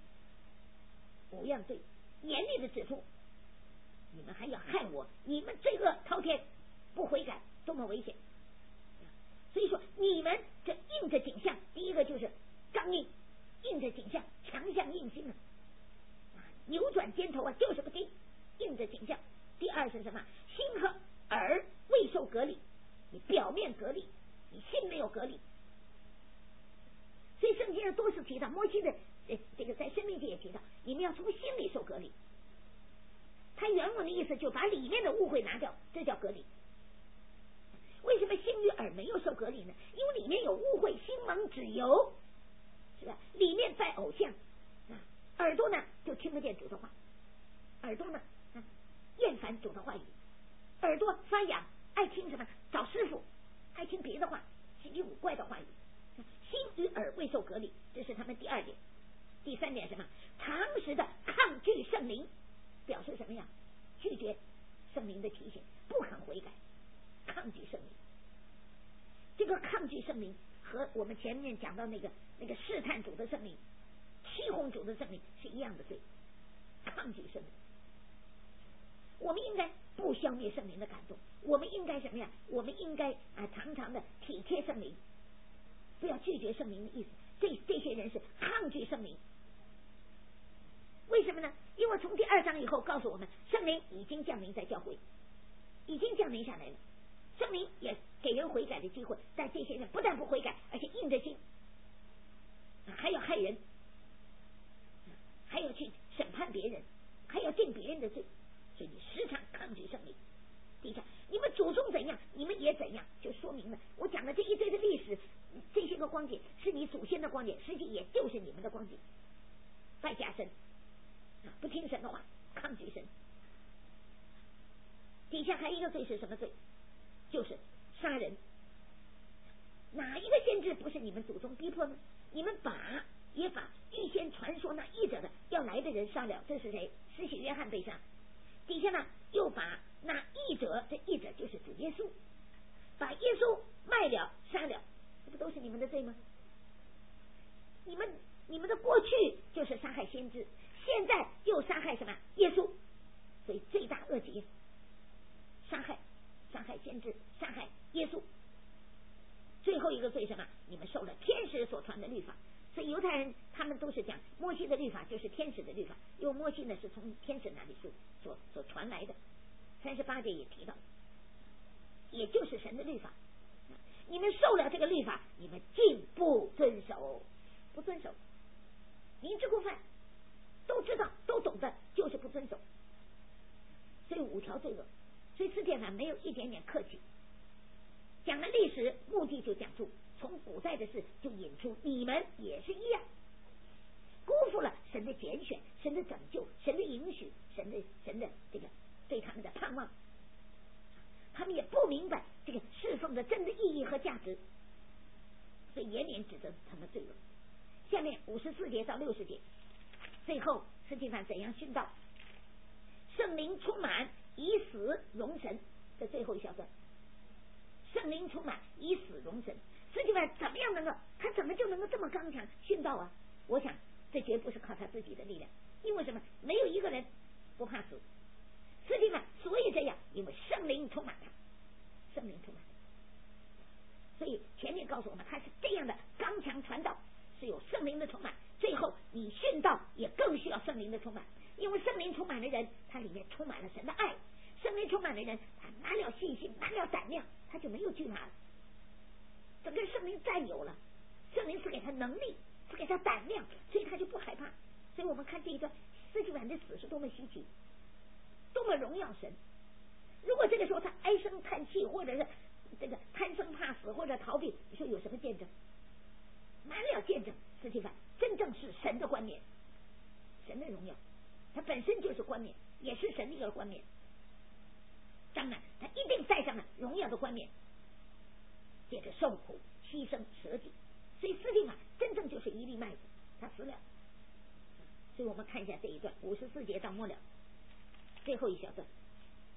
，5样罪，严厉的指出，你们还要害我，你们罪恶滔天，不悔改，多么危险！所以说，你们这硬着颈项，第一个就是刚硬，硬着颈项，强项硬心扭转肩头就是不听，硬着颈项。第二是什么？心和耳未受隔离，你表面隔离，你心没有隔离。所以圣经上多次提到，摩西的这个在申命记也提到，你们要从心里受隔离。他原文的意思就把里面的误会拿掉，这叫隔离。为什么心与耳没有受隔离呢？因为里面有污秽，心蒙脂油，是吧？里面拜偶像耳朵呢就听不见主的话，耳朵呢厌烦主的话语，耳朵发痒，爱听什么？找师傅，爱听别的话，奇奇古怪的话语。心与耳未受隔离，这是他们第2点。第3点什么？常时的抗拒圣灵，表示什么呀？拒绝圣灵的提醒，不肯悔改，抗拒圣灵。这个抗拒圣灵和我们前面讲到那个试探主的圣灵、欺哄主的圣灵是一样的罪，抗拒圣灵。我们应该不消灭圣灵的感动，我们应该什么呀？我们应该常常的体贴圣灵，不要拒绝圣灵的意思。这些人是抗拒圣灵，为什么呢？因为从第2章以后告诉我们，圣灵已经降临在教会，已经降临下来了，圣灵也给人悔改的机会，但这些人不但不悔改，而且硬着心，还要害人，还要去审判别人，还要定别人的罪，所以你时常抗拒圣灵。第3，你们祖宗怎样，你们也怎样，就说明了我讲的这一堆的历史，这些个光景是你祖先的光景，实际也就是你们的光景。败家神不听神的话，抗拒神。底下还有一个罪是什么罪？就是杀人。哪一个先知不是你们祖宗逼迫呢？你们也把预先传说那义者的要来的人杀了，这是谁？施洗约翰被杀。底下呢又把那义者，这义者就是主耶稣，把耶稣卖了杀了，这不都是你们的罪吗？你们的过去就是杀害先知，现在又杀害什么？耶稣。所以罪大恶极，杀害先知，杀害耶稣。最后一个罪什么？你们受了天使所传的律法。所以犹太人他们都是讲摩西的律法就是天使的律法，因为摩西呢是从天使那里所传来的。38节也提到，也就是神的律法。你们受了这个律法，你们竟不遵守，不遵守，明知故犯，都知道都懂得，就是不遵守。所以5条罪恶。所以世界上没有一点点客气，讲了历史目的就讲出从古代的事就引出你们也是一样，辜负了神的拣选，神的拯救，神的允许，神的这个对他们的盼望，他们也不明白这个侍奉的真的意义和价值，所以严严指责他们罪恶。下面54节到60节，最后司提反怎样殉道？圣灵充满，以死容神，这最后一小段，圣灵充满，以死容神。司提反怎么样他怎么就能够这么刚强殉道啊？我想这绝不是靠他自己的力量，因为什么？没有一个人不怕死。司提反所以这样，因为圣灵充满他，圣灵充满他。所以前面告诉我们，他是这样的刚强传道，是有圣灵的充满。最后你殉道也更需要圣灵的充满，因为圣灵充满的人，他里面充满了神的爱；圣灵充满的人，他满了信心，满了胆量，他就没有惧怕了。这跟圣灵占有了，圣灵是给他能力，是给他胆量，所以他就不害怕。所以我们看这一段，司提反的死是多么稀奇，多么荣耀神。如果这个时候他唉声叹气，或者是这个贪生怕死，或者逃避，你说有什么见证？满了见证。司提反真正是神的冠冕，神的荣耀，他本身就是冠冕，也是神的一个冠冕。当然他一定带上了荣耀的冠冕，接着受苦牺牲舍己。所以司提反真正就是一粒麦子，他死了。所以我们看一下这一段54节到末了最后一小段，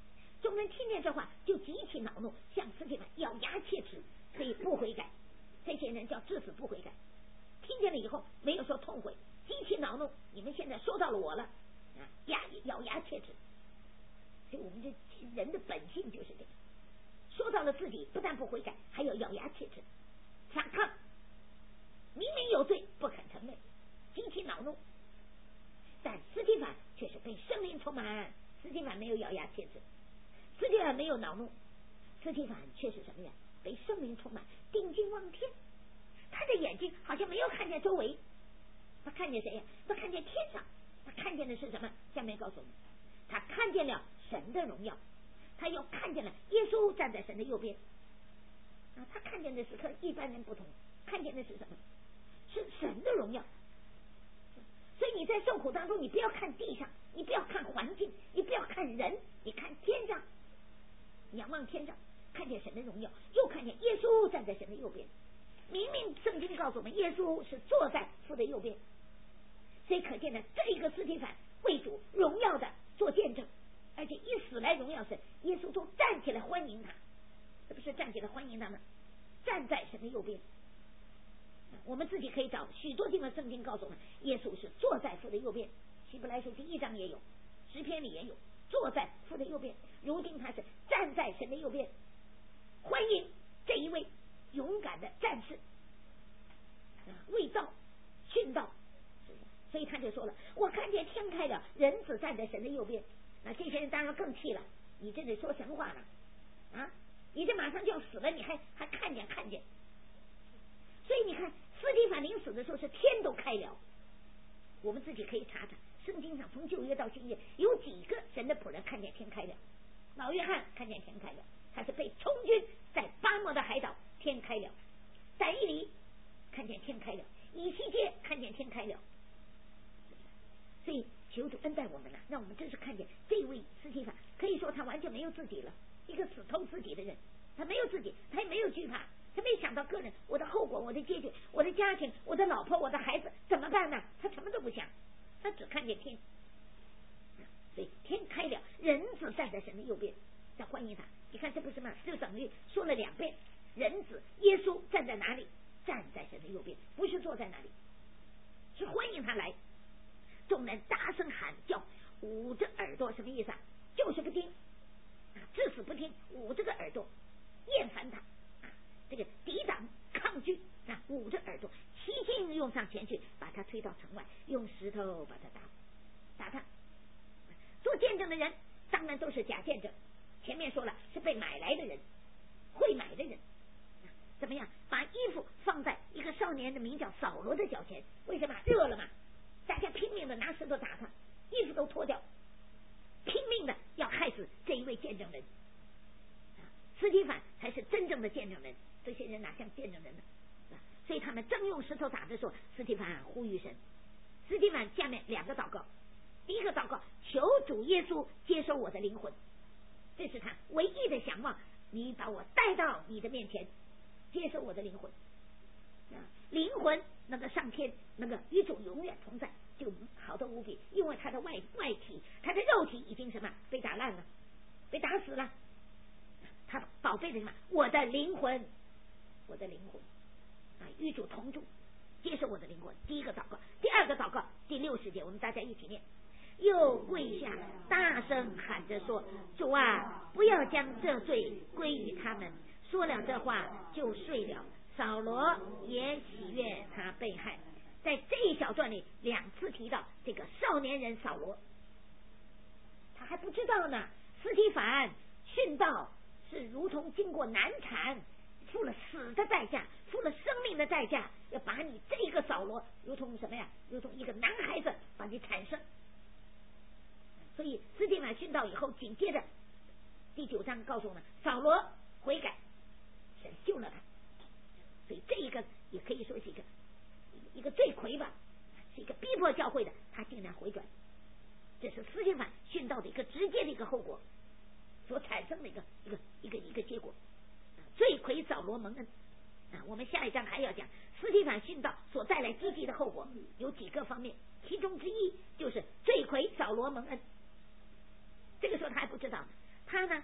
众人听见这话就极其恼怒，向司提反咬牙切齿，所以不悔改。这些人叫至死不悔改，听见了以后没有说痛悔，极其恼怒，你们现在说到了我了咬牙切齿。所以我们这人的本性就是这样，说到了自己不但不悔改，还要咬牙切齿反抗，明明有罪不肯承认，极其恼怒。但司提反却是被圣灵充满，司提反没有咬牙切齿，司提反没有恼怒，司提反却是什么呀？被圣灵充满，定睛望天，他的眼睛好像没有看见周围，他看见谁呀？他看见天上，他看见的是什么？下面告诉我们，他看见了神的荣耀，他又看见了耶稣站在神的右边他看见的是和一般人不同，看见的是什么？是神的荣耀。所以你在受苦当中，你不要看地上，你不要看环境，你不要看人，你看天上，仰望天上，看见神的荣耀，又看见耶稣站在神的右边。明明圣经告诉我们，耶稣是坐在父的右边，所以可见的这一个司提反为主荣耀的做见证，而且一死来荣耀神，耶稣都站起来欢迎他，这不是站起来欢迎他吗？站在神的右边。我们自己可以找许多地方圣经告诉我们，耶稣是坐在父的右边，希伯来书第1章也有，诗篇里也有，坐在父的右边。如今他是站在神的右边，欢迎这一位勇敢的战士为道殉道。所以他就说了，我看见天开了，人子站在神的右边。那这些人当然更气了，你这里说神话了你这马上就要死了，你还看见。所以你看司提反临死的时候是天都开了，我们自己可以查查圣经上从旧约到新约有几个神的仆人看见天开了。老约翰看见天开了，他是被充军在巴摩的海岛，天开了。但以理看见天开了，以西结看见天开了。所以求主恩待我们了，让我们真是看见这位司提反，可以说他完全没有自己了，一个死透自己的人，他没有自己，他也没有惧怕，他没想到个人，我的后果，我的结局，我的家庭，我的老婆，我的孩子怎么办呢？他什么都不想，他只看见天。所以天开了，人子站在神的右边，在欢迎他。你看这不是吗？就等于说了2遍，人子耶稣站在哪里？站在神的右边，不是坐在哪里，是欢迎他来。众人大声喊叫，捂着耳朵，什么意思就是不听至死不听，捂着个耳朵，厌烦他这个抵挡抗拒捂着耳朵，齐心用上前去，把他推到城外，用石头把他打他。做见证的人当然都是假见证，前面说了是被买来的人，会买的人怎么样？把衣服放在一个少年的名叫扫罗的脚前，为什么？热了嘛，大家拼命的拿石头打他，衣服都脱掉，拼命的要害死这一位见证人。司提反才是真正的见证人，这些人哪像见证人呢？所以他们正用石头打的时候，司提反呼吁神。司提反下面2个祷告，第一个祷告，求主耶稣接收我的灵魂，这是他唯一的想望，你把我带到你的面前，接受我的灵魂灵魂那个上天，那个与主永远同在，就好得无比。因为他的外体，他的肉体已经什么被打烂了，被打死了，他宝贝的什么？我的灵魂，我的灵魂与主同住，接受我的灵魂。第一个祷告。第二个祷告，第60节，我们大家一起念。又跪下大声喊着说，主啊，不要将这罪归于他们。说了这话就睡了。扫罗也喜悦他被害。在这一小段里2次提到这个少年人扫罗，他还不知道呢，司提反殉道是如同经过难产，付了死的代价，付了生命的代价，要把你这个扫罗如同什么呀？如同一个男孩子把你产生。所以司提反殉道以后，紧接着第9章告诉我们，扫罗悔改，神救了他。所以这一个也可以说是一个罪魁吧，是一个逼迫教会的，他竟然回转，这是司提反殉道的一个直接的一个后果所产生的一个结果。罪魁扫罗蒙恩我们下一章还要讲司提反殉道所带来积极的后果有几个方面，其中之一就是罪魁扫罗蒙恩。这个时候他还不知道，他呢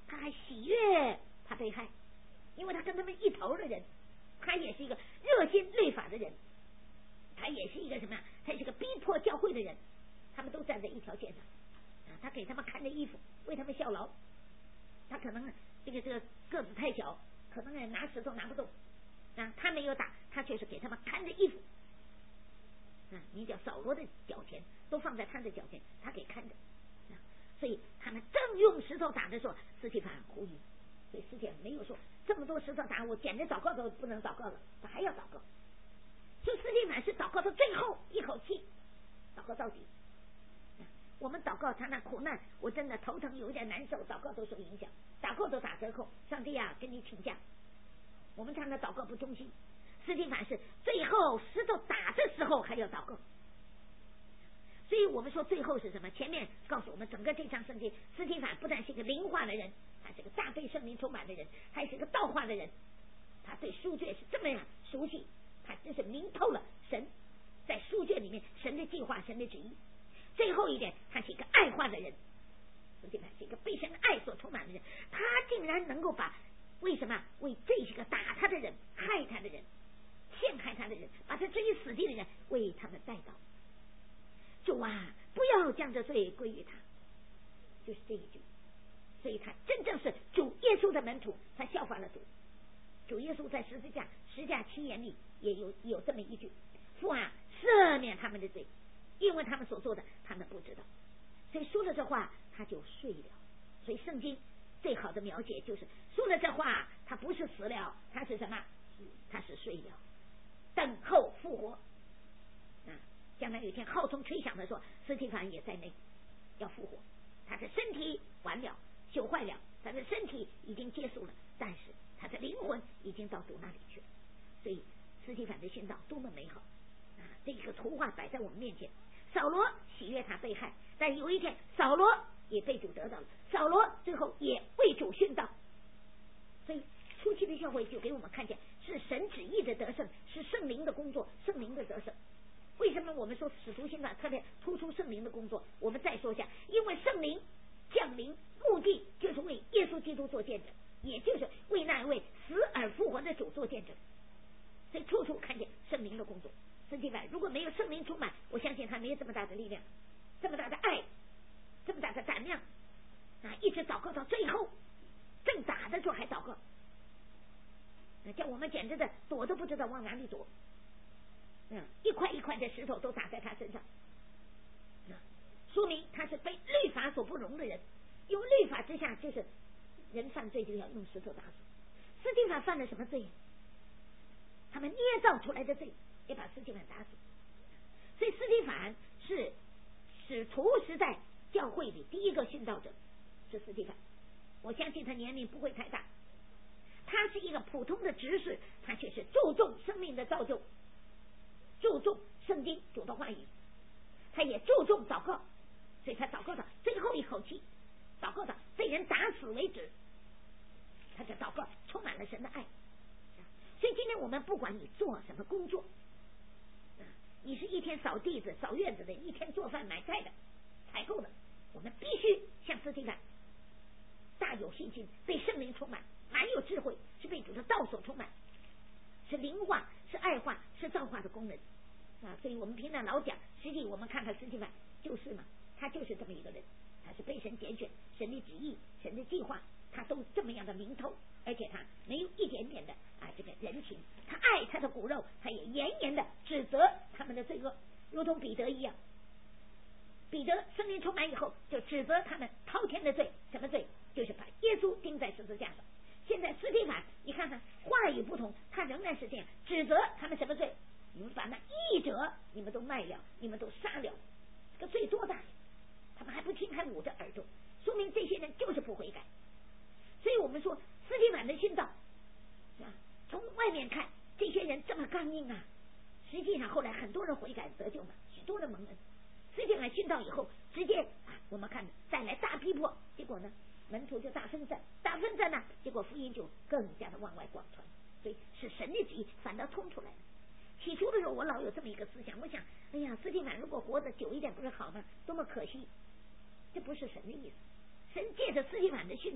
他还喜悦他被害，因为他跟他们一头的人，他也是一个热心律法的人，他也是一个什么？他是个逼迫教会的人，他们都站在一条线上啊！他给他们看着衣服，为他们效劳。他可能这个个子太小，可能拿石头拿不动啊，他没有打，他就是给他们看着衣服啊。名叫扫罗的脚前都放在他的脚前，他给看着啊。所以他们正用石头打的时候，司提反呼吁，所以司提反没有说这么多石头打，我简直祷告都不能祷告了，他还要祷告。所以司提反是祷告到最后一口气，祷告到底。我们祷告他那苦难，我真的头疼有点难受，祷告都受影响，祷告都打折扣。上帝啊，跟你请假。我们常常祷告不忠心，司提反是最后石头打的时候还要祷告。所以我们说最后是什么？前面告诉我们整个这场圣经，司提反不但是一个灵化的人，他是个大被圣灵充满的人，还是个道化的人。他对书卷是这么样熟悉，他真是明透了神在书卷里面神的计划、神的旨意。最后一点，他是一个爱化的人，司提反是一个被神的爱所充满的人，他竟然能够把为什么为这些个打他的人、害他的人、陷害他的人、把他置于死地的人为他们带到。主啊，不要将这罪归于他，就是这一句。所以他真正是主耶稣的门徒，他效法了主。主耶稣在十字架七言里也有这么一句：父啊，赦免他们的罪，因为他们所做的他们不知道。所以说了这话他就睡了。所以圣经最好的描写就是说了这话，他不是死了，他是什么？他是睡了，等候复活啊！将来有一天号筒吹响的时候，司提反也在内要复活。他的身体完了，朽坏了，他的身体已经结束了，但是他的灵魂已经到主那里去了。所以司提反的殉道多么美好啊！这个图画摆在我们面前。扫罗喜悦他被害，但有一天扫罗也被主得到了，扫罗最后也为主殉道。所以初期的教会就给我们看见是神旨意的得胜，是圣灵的工作，圣灵的得胜。为什么我们说使徒行传特别突出圣灵的工作？我们再说一下，因为圣灵降临目的就是为耶稣基督做见证，也就是为那一位死而复活的主做见证。所以处处看见圣灵的工作。司提反如果没有圣灵充满，我相信他没有这么大的力量，这么大的爱，这么大的胆量啊！一直祷告到最后，正打的时候还祷告，叫我们简直的躲都不知道往哪里躲。一块一块的石头都打在他身上，说明他是被律法所不容的人。因为律法之下就是人犯罪就要用石头打死。司提反犯了什么罪？他们捏造出来的罪也把司提反打死。所以司提反是使徒时代教会里第一个殉道者，是司提反。我相信他年龄不会太大，他是一个普通的执事，他却是注重生命的造就，注重圣经主的话语，他也注重祷告，所以他祷告到最后一口气，祷告到被人打死为止，他的祷告充满了神的爱。所以今天我们不管你做什么工作，你是一天扫地子扫院子的，一天做饭买菜的采购的，我们必须像司提反大有信心，被圣灵充满，满有智慧，是被主的道所充满，是灵化，是爱化，是造化的功能啊！所以我们平常老讲，实际我们看看司提反就是嘛，他就是这么一个人，他是被神拣选，神的旨意，神的计划，他都这么样的明透，而且他没有一点点的这个人情，他爱他的骨肉，他也严严的指责他们的罪恶，如同彼得一样。彼得圣灵充满以后，就指责他们滔天的罪，什么罪？就是把耶稣钉在十字架上。现在司提反，你看看话语不同，他仍然是这样指责他们什么罪？你们把那义者你们都卖了，你们都杀了，这个罪多大？他们还不听，还捂着耳朵，说明这些人就是不悔改。所以我们说司提反的殉道从外面看这些人这么刚硬啊，实际上后来很多人悔改得救嘛，许多人蒙恩。司提反殉道以后，直接我们看再来大逼迫，结果呢门徒就大分散呢，结果福音就更加的往外广传。所以是神的旨意反倒冲出来了。起初的时候我老有这么一个思想，我想哎呀，司提反如果活得久一点不是好吗？多么可惜，这不是神的意思。神借着司提反的殉道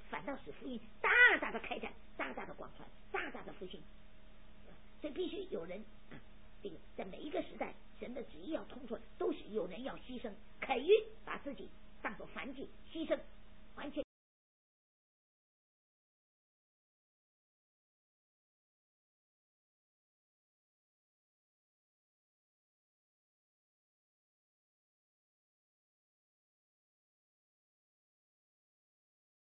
反倒使福音大大的开展，大大的广传，大大的复兴。所以必须有人啊，这个在每一个时代，神的旨意要通出来，都是有人要牺牲，肯于把自己当作燔祭牺牲，完全